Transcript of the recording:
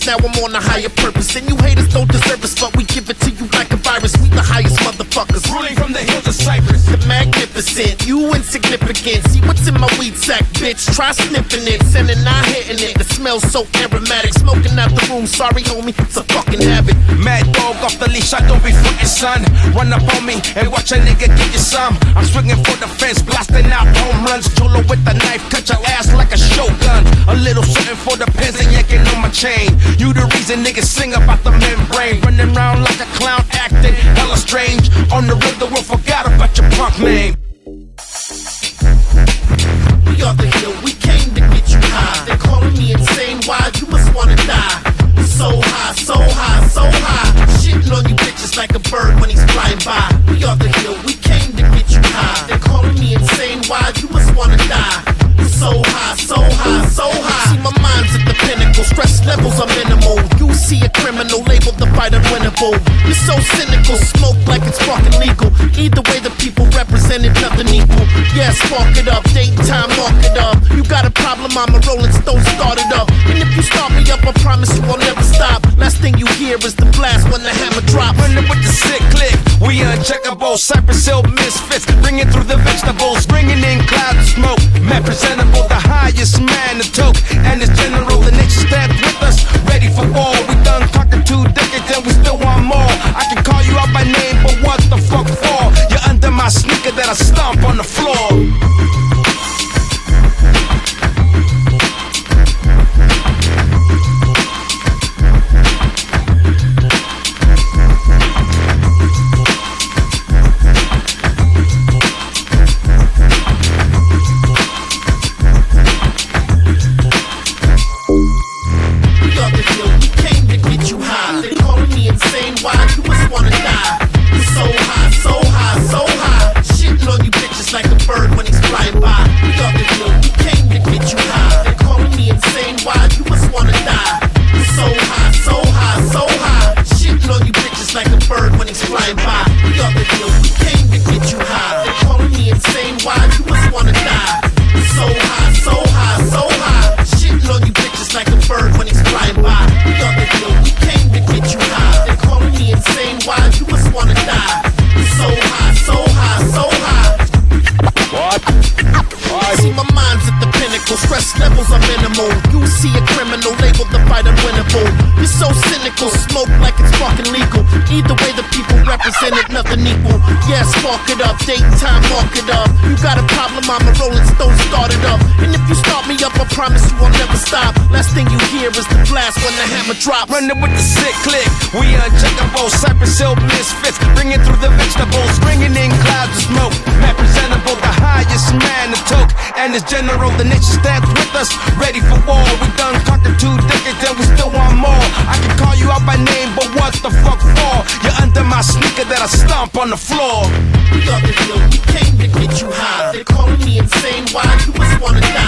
now I'm on a higher purpose. And you haters don't deserve us, but we give it to you like a virus. We the highest motherfuckers, ruling from the hills of Cyprus. The magnificent, you insignificant. See what's in my weed sack, bitch, try sniffing it. Sending, not hitting it, the smell so aromatic. Smoking out the room, sorry homie, it's a fucking habit. Mad dog off the leash, I don't be frontin', son. Run up on me and watch a nigga get you some. I'm swinging for the fence, blasting out home runs. Jolo with the knife, cut your ass like a shogun. A little something for the pins and yanking on my chain. You the reason niggas sing about the membrane. Running around like a clown, acting hella strange. On the road, the world forgot about your punk name. We are the hill, we came to get you high. They're calling me insane, why? You must wanna die. So high, so high, so high. Shitting on you bitches like a bird when he's flying by. We are the hill, we came to get you high. They're calling me insane, why? You must wanna die. So high, so high, so high. See my mind's at the pinnacle, stress levels are minimal. You see a criminal, labeled the fight unwinnable. You're so cynical, smoke like it's fucking legal. Either way the people represented nothing equal. Yeah, spark it up, date time, mark it up. You got a problem, I'm a Rolling Stone, start it up. And if you start me up, I promise you I'll never stop. Last thing you hear is the blast when the hammer drops. Running with the sick click, we uncheckable. Cypress Hill misfits, bringing through the vegetables. Bringing in clouds of smoke, man presentable. The highest man to toke, and it's general. The nation stands with us, ready for war. We done conquered 2 decades and we still want more. I can call you out by name, but what the fuck for? You're under my sneaker that I stomp on the floor. Stress levels are minimal. You see a criminal, labeled the fight unwinnable. You're so cynical, smoke like it's fucking legal. Either way the people represented nothing equal. Yeah, spark it up, date time, mark it up. You got a problem, I'm a Rolling Stone, start it up. And if you start me up, I promise you I'll never stop. Last thing you hear is the blast when the hammer drops. Running with the sick click, we uncheckable. Cypress Hill misfits, bringing through the vegetables. Bringing in clouds of smoke, man presentable. The highest man to toke, and it's general. The nation stands with us, ready for war. We done conquered 2 decades and we still want more. I can call you out by name, but what the fuck for? You're under my sneaker that I stomp on the floor. We are the hill, we came to get you high. They're calling me insane, why? You must wanna die.